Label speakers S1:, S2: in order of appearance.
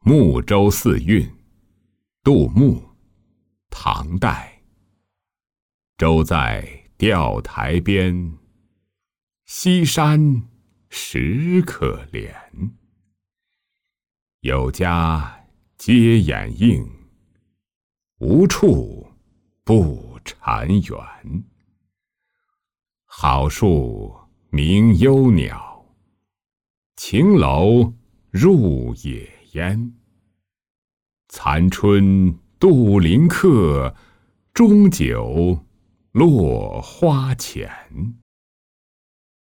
S1: 睦州四韵，杜牧，唐代。舟在钓台边，西山石可怜。有家皆掩映，无处不谗园。好树鸣幽鸟，秦楼入野烟。残春度林客，终酒落花前。